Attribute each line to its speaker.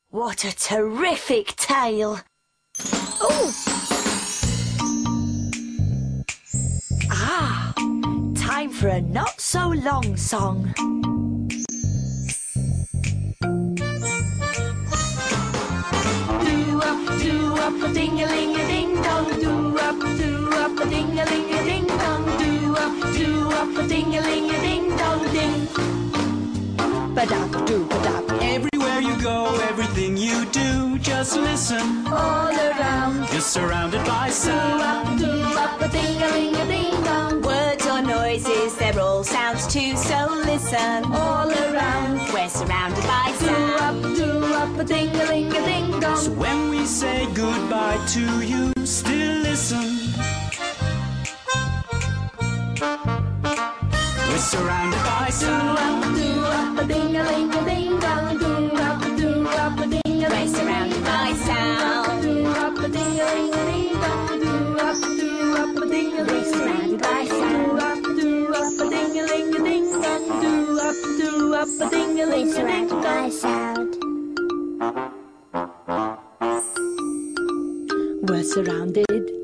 Speaker 1: What a terrific tale! Oh! Ah! Time for a not-so-long song.
Speaker 2: Do-up-a-ding-a-ling-a-ding-dong, do-up-a-ding-a-ling-a-ding-dong, do-up-a-ding-a-ling-a-ding-dong, ding.
Speaker 1: Ba-dap-doo-ba-dap.
Speaker 3: Everywhere you go, everything you do, just listen.
Speaker 2: All around,
Speaker 3: You're surrounded by sound.
Speaker 2: do-up-a-ding-a-ling-a-ding-dong,
Speaker 1: Words or noises, they're all sounds too, so listen.
Speaker 2: all around,
Speaker 1: We're surrounded by sound.
Speaker 2: do-up-a-ding-a-ling-a-ding-dong.
Speaker 3: So when we say goodbye to you, still listen. We're surrounded by sound.
Speaker 2: Do-up-a-ding-a-ling-a-ding-dong, do-up-a-do-up-a-ding-a-ling-a-ding-dong.
Speaker 1: We're surrounded by sound.
Speaker 2: Do-up-a-ding-a-ling-a-ding-dong, do-up-a-do-up-a-ding-a-ling-a-ding-dong.
Speaker 1: We're surrounded by sound.
Speaker 2: Do-up-a-ding-a-ling-a-ding-dong, do-up-a-do-up-a-ding-a-ling-a-ding-dong.
Speaker 1: by sound. We're surrounded